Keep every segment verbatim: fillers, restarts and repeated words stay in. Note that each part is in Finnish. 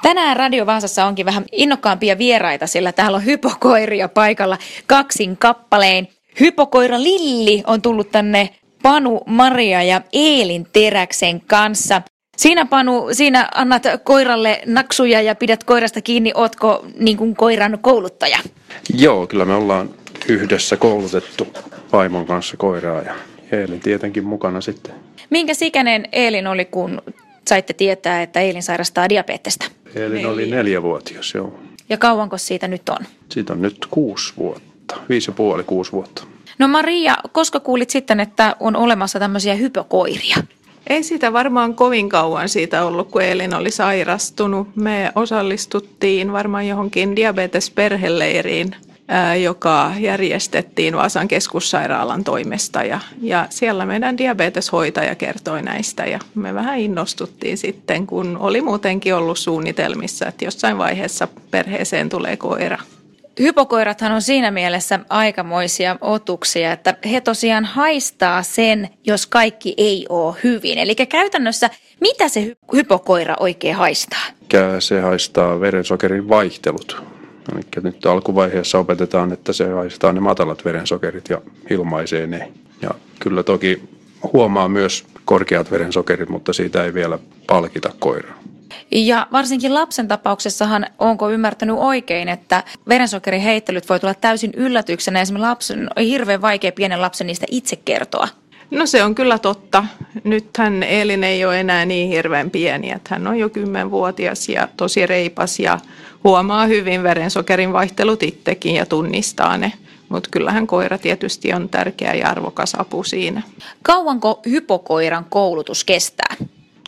Tänään Radio Vaasassa onkin vähän innokkaampia vieraita, sillä täällä on hypokoiria paikalla kaksin kappalein. Hypokoira Lilli on tullut tänne Panu, Maria ja Eelin Teräksen kanssa. Siinä Panu, siinä annat koiralle naksuja ja pidät koirasta kiinni. Ootko niin kuin koiran kouluttaja? Joo, kyllä me ollaan yhdessä koulutettu vaimon kanssa koiraa ja Eelin tietenkin mukana sitten. Minkäs ikäinen Eelin oli, kun saitte tietää, että Eelin sairastaa diabetesta? Eelin oli neljävuotias, joo. Ja kauanko siitä nyt on? Siitä on nyt kuusi vuotta, viisi ja puoli, kuusi vuotta. No Maria, koska kuulit sitten, että on olemassa tämmöisiä hypokoiria? Ei sitä varmaan kovin kauan siitä ollut, kun Eelin oli sairastunut. Me osallistuttiin varmaan johonkin diabetesperheleiriin, ää, joka järjestettiin Vaasan keskussairaalan toimesta. Ja, ja siellä meidän diabeteshoitaja kertoi näistä ja me vähän innostuttiin sitten, kun oli muutenkin ollut suunnitelmissa, että jossain vaiheessa perheeseen tulee koira. Hypokoirathan on siinä mielessä aikamoisia otuksia, että he tosiaan haistaa sen, jos kaikki ei ole hyvin. Eli käytännössä, mitä se hypokoira oikein haistaa? Se haistaa verensokerin vaihtelut. Eli nyt alkuvaiheessa opetetaan, että se haistaa ne matalat verensokerit ja ilmaisee ne. Ja kyllä toki huomaa myös korkeat verensokerit, mutta siitä ei vielä palkita koiraa. Ja varsinkin lapsen tapauksessahan, onko ymmärtänyt oikein, että verensokeriheittelyt voi tulla täysin yllätyksenä. Esimerkiksi lapsen, on hirveän vaikea pienen lapsen niistä itse kertoa. No se on kyllä totta. Nythän Eelin ei ole enää niin hirveän pieni, että hän on jo kymmenvuotias ja tosi reipas ja huomaa hyvin verensokerin vaihtelut itsekin ja tunnistaa ne. Mutta kyllähän koira tietysti on tärkeä ja arvokas apu siinä. Kauanko hypokoiran koulutus kestää?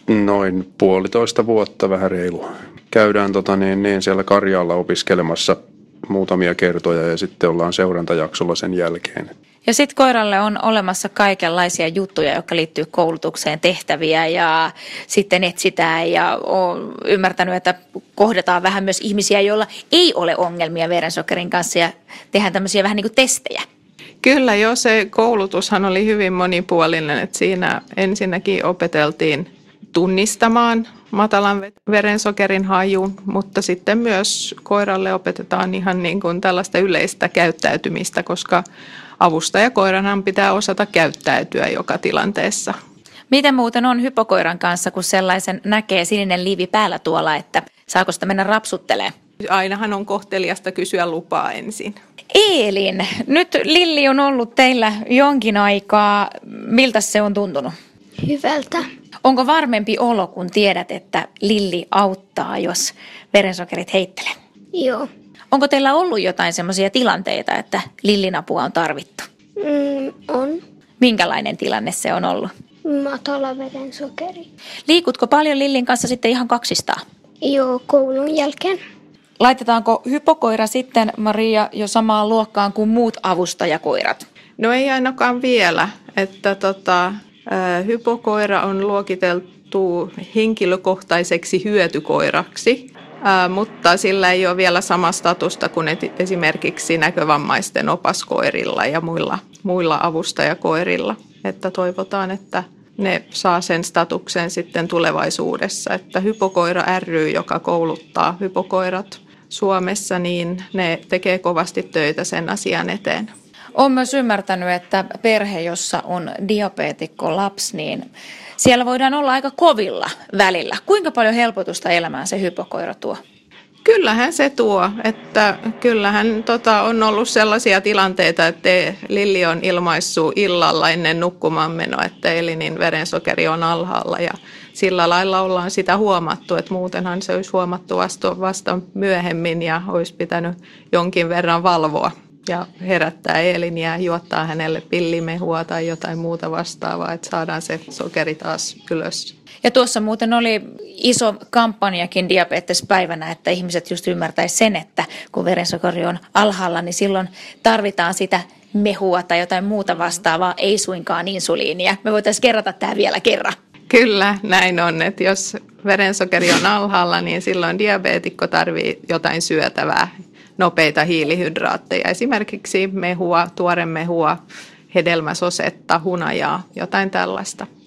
Noin puolitoista vuotta, vähän reilu. Käydään tota, niin, niin siellä Karjaalla opiskelemassa muutamia kertoja ja sitten ollaan seurantajaksolla sen jälkeen. Ja sitten koiralle on olemassa kaikenlaisia juttuja, jotka liittyy koulutukseen, tehtäviä ja sitten etsitään ja olen ymmärtänyt, että kohdataan vähän myös ihmisiä, joilla ei ole ongelmia verensokerin kanssa ja tehdään tämmöisiä vähän niin kuin testejä. Kyllä jo, se koulutushan oli hyvin monipuolinen, että siinä ensinnäkin opeteltiin tunnistamaan matalan verensokerin hajun, mutta sitten myös koiralle opetetaan ihan niin kuin tällaista yleistä käyttäytymistä, koska avustajakoiranhan pitää osata käyttäytyä joka tilanteessa. Miten muuten on hypokoiran kanssa, kun sellaisen näkee sininen liivi päällä tuolla, että saako sitä mennä rapsuttelemaan? Ainahan on kohteliasta kysyä lupaa ensin. Eelin, nyt Lilli on ollut teillä jonkin aikaa. Miltä se on tuntunut? Hyvältä. Onko varmempi olo, kun tiedät, että Lilli auttaa, jos verensokerit heittelee? Joo. Onko teillä ollut jotain sellaisia tilanteita, että Lillin apua on tarvittu? Mm, on. Minkälainen tilanne se on ollut? Matala verensokeri. Liikutko paljon Lillin kanssa sitten ihan kaksistaan? Joo, koulun jälkeen. Laitetaanko hypokoira sitten, Maria, jo samaan luokkaan kuin muut avustajakoirat? No ei ainakaan vielä, että tota, hypokoira on luokiteltu henkilökohtaiseksi hyötykoiraksi, ää, mutta sillä ei ole vielä sama statusta kuin esimerkiksi näkövammaisten opaskoirilla ja muilla, muilla avustajakoirilla. Että toivotaan, että ne saa sen statuksen sitten tulevaisuudessa, että Hypokoira ry, joka kouluttaa hypokoirat Suomessa, niin ne tekee kovasti töitä sen asian eteen. Olen myös ymmärtänyt, että perhe, jossa on diabeetikko lapsi, niin siellä voidaan olla aika kovilla välillä. Kuinka paljon helpotusta elämään se hypokoira tuo? Kyllähän se tuo, että kyllähän tota, on ollut sellaisia tilanteita, että Lilli on ilmaissut illalla ennen nukkumaanmenoa, että Elinin verensokeri on alhaalla ja sillä lailla ollaan sitä huomattu, että muutenhan se olisi huomattu vasta, vasta myöhemmin ja olisi pitänyt jonkin verran valvoa ja herättää Eliniä, juottaa hänelle pillimehua tai jotain muuta vastaavaa, että saadaan se sokeri taas ylös. Ja tuossa muuten oli iso kampanjakin diabetespäivänä, että ihmiset just ymmärtäisivät sen, että kun verensokeri on alhaalla, niin silloin tarvitaan sitä mehua tai jotain muuta vastaavaa, ei suinkaan insuliinia. Me voitaisiin kerrata tämä vielä kerran. Kyllä, näin on, että jos verensokeri on alhaalla, niin silloin diabeetikko tarvitsee jotain syötävää, nopeita hiilihydraatteja, esimerkiksi mehua, tuoremehua, hedelmäsosetta, hunajaa, jotain tällaista.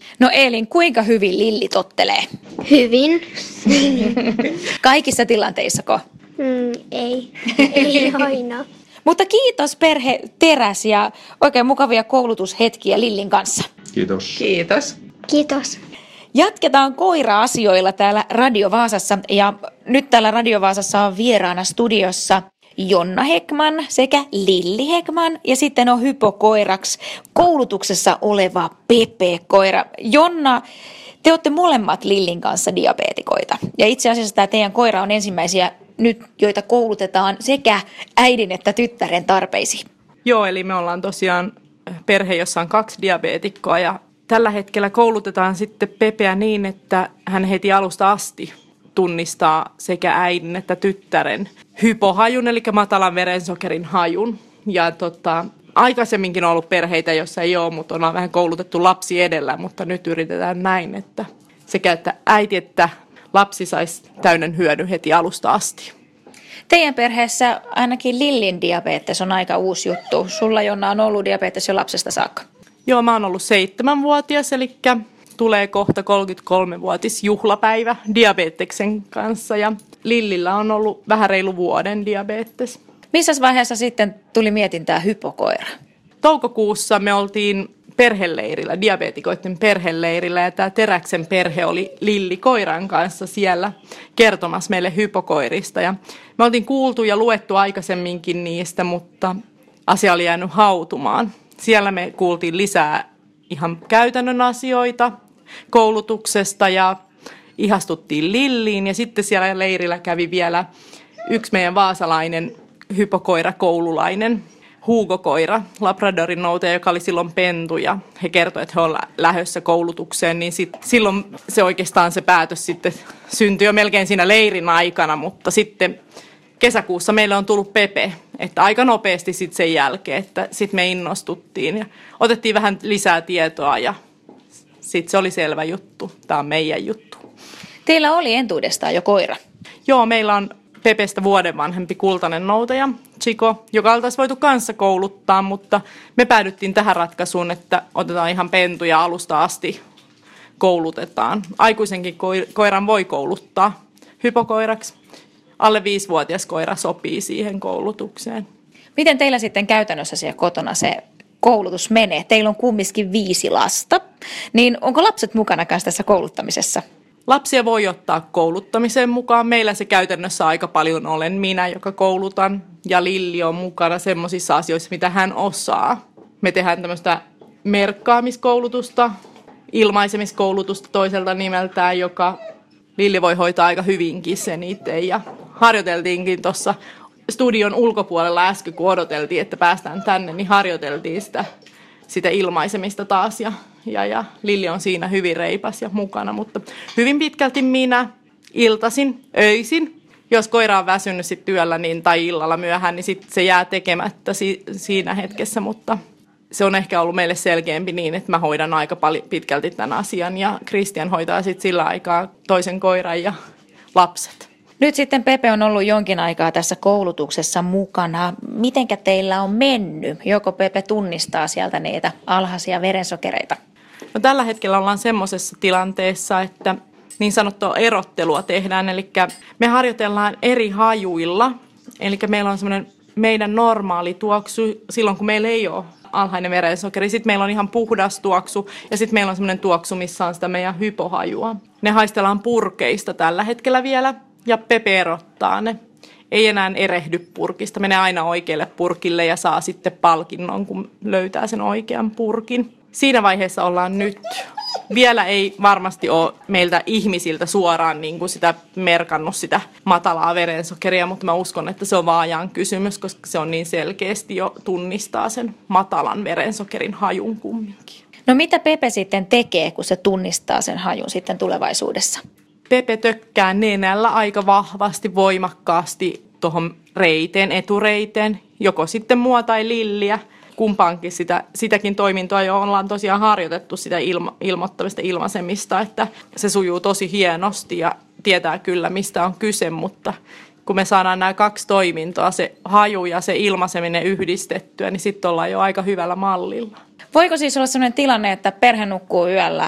No Eelin, kuinka hyvin Lilli tottelee? Hyvin. Kaikissa tilanteissako? Mm, ei. Ei aina. Mutta kiitos perhe Teräs ja oikein mukavia koulutushetkiä Lillin kanssa. Kiitos. Kiitos. Kiitos. Jatketaan koira-asioilla täällä Radio Vaasassa ja nyt täällä Radio Vaasassa on vieraana studiossa Jonna Heckman sekä Lilli Heckman ja sitten on hypokoiraksi koulutuksessa oleva Pepe-koira. Jonna, te olette molemmat Lillin kanssa diabeetikoita ja itse asiassa tämä teidän koira on ensimmäisiä nyt, joita koulutetaan sekä äidin että tyttären tarpeisiin. Joo, eli me ollaan tosiaan perhe, jossa on kaksi diabeetikkoa ja tällä hetkellä koulutetaan sitten Pepeä niin, että hän heti alusta asti tunnistaa sekä äidin että tyttären hypohajun, eli matalan verensokerin hajun. Ja tota, aikaisemminkin on ollut perheitä, joissa ei ole, mutta ollaan vähän koulutettu lapsi edellä, mutta nyt yritetään näin, että sekä että äiti että lapsi saisi täyden hyödyn heti alusta asti. Teidän perheessä ainakin Lillin diabetes on aika uusi juttu. Sulla, Jonna, on ollut diabetes jo lapsesta saakka. Joo, mä oon ollut seitsemänvuotias, eli tulee kohta kolmekymmentäkolmevuotis juhlapäivä diabeteksen kanssa ja Lillillä on ollut vähän reilu vuoden diabetes. Missä vaiheessa sitten tuli mietintää hypokoira? Toukokuussa me oltiin perheleirillä, diabeetikoiden perheleirillä ja tämä Teräksen perhe oli Lilli koiran kanssa siellä kertomassa meille hypokoirista. Ja me oltiin kuultu ja luettu aikaisemminkin niistä, mutta asia oli jäänyt hautumaan. Siellä me kuultiin lisää ihan käytännön asioita koulutuksesta ja ihastuttiin Lilliin. Ja sitten siellä leirillä kävi vielä yksi meidän vaasalainen hypokoirakoululainen, Hugo-koira, Labradorin noutaja, joka oli silloin pentu ja he kertoivat, että he ovat lähdössä koulutukseen, niin sit, silloin se oikeastaan se päätös sitten syntyi jo melkein siinä leirin aikana, mutta sitten kesäkuussa meille on tullut Pepe, että aika nopeasti sitten sen jälkeen, että sitten me innostuttiin ja otettiin vähän lisää tietoa ja sitten se oli selvä juttu, tämä on meidän juttu. Teillä oli entuudestaan jo koira. Joo, meillä on Pepestä vuoden vanhempi kultainen noutaja, Chico, joka oltaisiin voitu kanssa kouluttaa, mutta me päädyttiin tähän ratkaisuun, että otetaan ihan pentuja alusta asti koulutetaan. Aikuisenkin koiran voi kouluttaa hypokoiraksi. Alle viisivuotias koira sopii siihen koulutukseen. Miten teillä sitten käytännössä siellä kotona se koulutus menee? Teillä on kumminkin viisi lasta, niin onko lapset mukana kanssa tässä kouluttamisessa? Lapsia voi ottaa kouluttamiseen mukaan. Meillä se käytännössä aika paljon olen minä, joka koulutan. Ja Lilli on mukana semmoisissa asioissa, mitä hän osaa. Me tehdään tämmöistä merkkaamiskoulutusta, ilmaisemiskoulutusta toiselta nimeltään, joka Lilli voi hoitaa aika hyvinkin sen itse. Ja harjoiteltiinkin tuossa studion ulkopuolella äsken, kun odoteltiin, että päästään tänne, niin harjoiteltiin sitä, sitä ilmaisemista taas. Ja Ja, ja Lilli on siinä hyvin reipas ja mukana, mutta hyvin pitkälti minä iltasin, öisin. Jos koira on väsynyt sit työllä niin, tai illalla myöhään, niin sit se jää tekemättä si- siinä hetkessä, mutta se on ehkä ollut meille selkeämpi niin, että mä hoidan aika paljon pitkälti tämän asian ja Kristian hoitaa sitten sillä aikaa toisen koiran ja lapset. Nyt sitten Pepe on ollut jonkin aikaa tässä koulutuksessa mukana. Mitenkä teillä on mennyt? Joko Pepe tunnistaa sieltä niitä alhaisia verensokereita? No, tällä hetkellä ollaan semmoisessa tilanteessa, että niin sanottua erottelua tehdään. Eli me harjoitellaan eri hajuilla. Eli meillä on semmoinen meidän normaali tuoksu silloin, kun meillä ei ole alhainen verensokeri. Sitten meillä on ihan puhdas tuoksu ja sitten meillä on semmoinen tuoksu, missä on sitä meidän hypohajua. Ne haistellaan purkeista tällä hetkellä vielä. Ja Pepe erottaa ne. Ei enää erehdy purkista. Menee aina oikealle purkille ja saa sitten palkinnon, kun löytää sen oikean purkin. Siinä vaiheessa ollaan nyt. Vielä ei varmasti ole meiltä ihmisiltä suoraan niin kuin sitä merkannut sitä matalaa verensokeria, mutta mä uskon, että se on vaan ajan kysymys, koska se on niin selkeästi jo tunnistaa sen matalan verensokerin hajun kumminkin. No mitä Pepe sitten tekee, kun se tunnistaa sen hajun sitten tulevaisuudessa? Pepe tökkää nenällä aika vahvasti, voimakkaasti tuohon reiteen, etureiteen, joko sitten mua tai Lilliä. Kumpaankin sitä, sitäkin toimintoa jo ollaan tosiaan harjoitettu sitä ilma, ilmoittamista, ilmaisemista, että se sujuu tosi hienosti ja tietää kyllä mistä on kyse, mutta kun me saadaan nämä kaksi toimintoa, se haju ja se ilmaiseminen yhdistettyä, niin sitten ollaan jo aika hyvällä mallilla. Voiko siis olla sellainen tilanne, että perhe nukkuu yöllä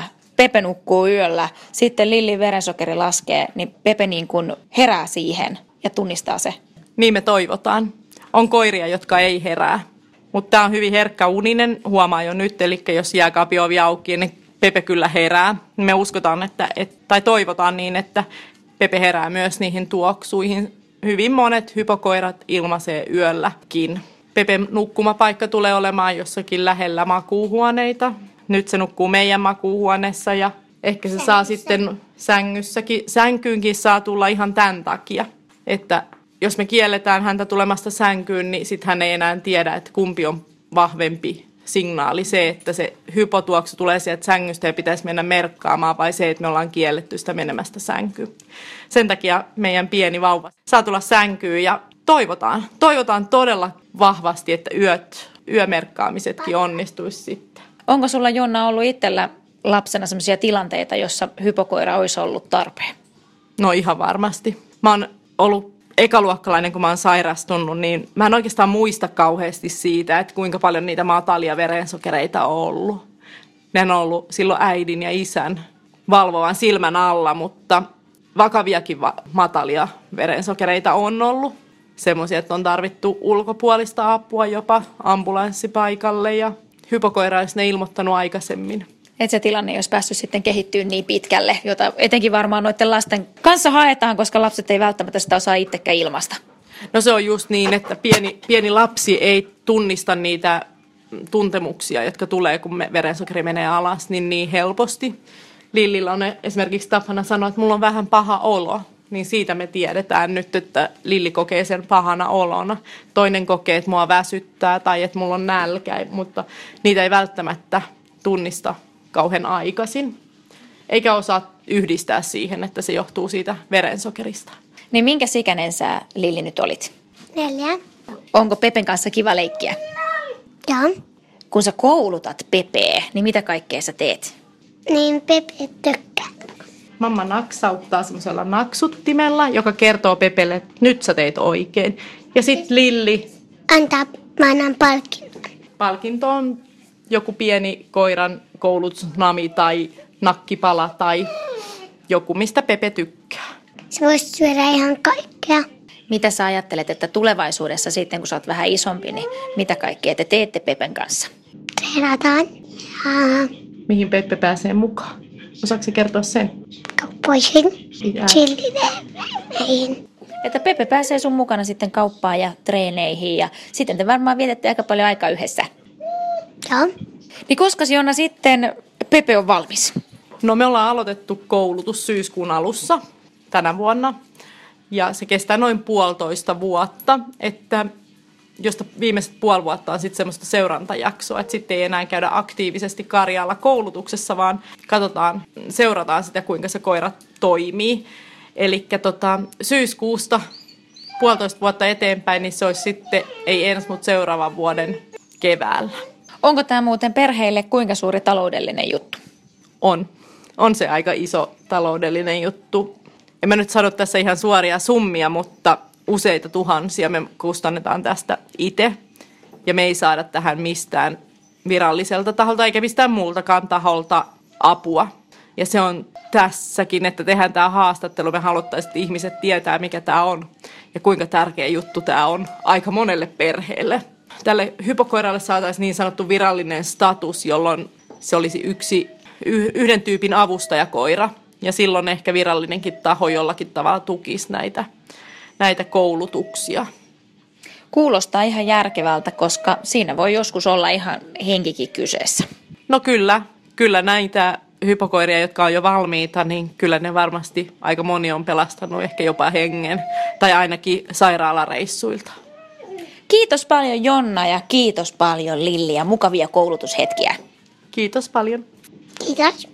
Pepe nukkuu yöllä, sitten Lillin verensokeri laskee, niin Pepe niin kuin herää siihen ja tunnistaa se. Niin me toivotaan. On koiria, jotka ei herää. Mutta tämä on hyvin herkkä uninen, huomaa jo nyt, eli jos jääkaapin ovi auki, niin Pepe kyllä herää. Me uskotaan, että, et, tai toivotaan niin, että Pepe herää myös niihin tuoksuihin. Hyvin monet hypokoirat ilmaisee yölläkin. Pepen nukkumapaikka tulee olemaan jossakin lähellä makuuhuoneita. Nyt se nukkuu meidän makuuhuoneessa ja ehkä se saa sitten sängyssäkin. Sänkyynkin saa tulla ihan tämän takia, että jos me kielletään häntä tulemasta sänkyyn, niin sitten hän ei enää tiedä, että kumpi on vahvempi signaali. Se, että se hypotuoksu tulee sieltä sängystä ja pitäisi mennä merkkaamaan, vai se, että me ollaan kielletty sitä menemästä sänkyyn. Sen takia meidän pieni vauva saa tulla sänkyyn ja toivotaan, toivotaan todella vahvasti, että yöt, yömerkkaamisetkin onnistuisi sitten. Onko sulla, Jonna, ollut itsellä lapsena sellaisia tilanteita, jossa hypokoira olisi ollut tarpeen? No ihan varmasti. Mä oon ollut ekaluokkalainen, kun mä oon sairastunut, niin mä en oikeastaan muista kauheasti siitä, että kuinka paljon niitä matalia verensokereita on ollut. Ne on ollut silloin äidin ja isän valvovan silmän alla, mutta vakaviakin va- matalia verensokereita on ollut. Semmoisia, että on tarvittu ulkopuolista apua jopa ambulanssipaikalle ja hypokoira olisi ne ilmoittanut aikaisemmin. Että se tilanne ei olisi päässyt sitten kehittyä niin pitkälle, jota etenkin varmaan noiden lasten kanssa haetaan, koska lapset ei välttämättä sitä osaa itsekään ilmaista. No se on just niin, että pieni, pieni lapsi ei tunnista niitä tuntemuksia, jotka tulee, kun me verensokeri menee alas, niin niin helposti. Lillillä on esimerkiksi tapana sanoa, että mulla on vähän paha olo. Niin siitä me tiedetään nyt, että Lilli kokee sen pahana olona. Toinen kokee, että mua väsyttää tai että mulla on nälkä, mutta niitä ei välttämättä tunnista kauhean aikaisin. Eikä osaa yhdistää siihen, että se johtuu siitä verensokerista. Niin minkä ikäinen sä, Lilli, nyt olit? Neljä. Onko Pepen kanssa kiva leikkiä? Joo. Kun sä koulutat Pepeä, niin mitä kaikkea sä teet? Niin Pepe tykkää. Mamma naksauttaa semmoisella naksuttimella, joka kertoo Pepelle, että nyt sä teit oikein. Ja sitten Lilli. Antaa, mä annan palkinnon. Palkinto on joku pieni koiran koulutusnami tai nakkipala tai joku, mistä Pepe tykkää. Se voisi syödä ihan kaikkea. Mitä sä ajattelet, että tulevaisuudessa sitten, kun sä oot vähän isompi, niin mitä kaikkea te teette Pepen kanssa? Treenataan ja Mihin Peppe pääsee mukaan? Osaatko sä kertoa sen? kauppoihin, Mitä? chillineihin. Että Pepe pääsee sun mukana sitten kauppaan ja treeneihin ja sitten te varmaan vietätte aika paljon aikaa yhdessä. Joo. Niin koska, Jonna, sitten Pepe on valmis? No me ollaan aloitettu koulutus syyskuun alussa tänä vuonna ja se kestää noin puolitoista vuotta, että josta viimeiset puoli vuotta on sitten semmoista seurantajaksoa, että sitten ei enää käydä aktiivisesti Karjaalla koulutuksessa, vaan katsotaan, seurataan sitä, kuinka se koira toimii. Eli tota, syyskuusta puolitoista vuotta eteenpäin, niin se olisi sitten, ei ensi, mutta seuraavan vuoden keväällä. Onko tämä muuten perheille kuinka suuri taloudellinen juttu? On. On se aika iso taloudellinen juttu. En mä nyt sano tässä ihan suoria summia, mutta useita tuhansia me kustannetaan tästä itse. Ja me ei saada tähän mistään viralliselta taholta eikä mistään muultakaan taholta apua. Ja se on tässäkin, että tehdään tämä haastattelu. Me haluttaisiin, että ihmiset tietää, mikä tämä on ja kuinka tärkeä juttu tämä on aika monelle perheelle. Tälle hypokoiralle saataisiin niin sanottu virallinen status, jolloin se olisi yksi yhden tyypin avustajakoira. Ja silloin ehkä virallinenkin taho jollakin tavalla tukisi näitä, näitä koulutuksia. Kuulostaa ihan järkevältä, koska siinä voi joskus olla ihan henkikin kyseessä. No kyllä, kyllä näitä hypokoiria, jotka on jo valmiita, niin kyllä ne varmasti aika moni on pelastanut ehkä jopa hengen tai ainakin sairaalareissuilta. Kiitos paljon, Jonna, ja kiitos paljon, Lilli, ja mukavia koulutushetkiä. Kiitos paljon. Kiitos.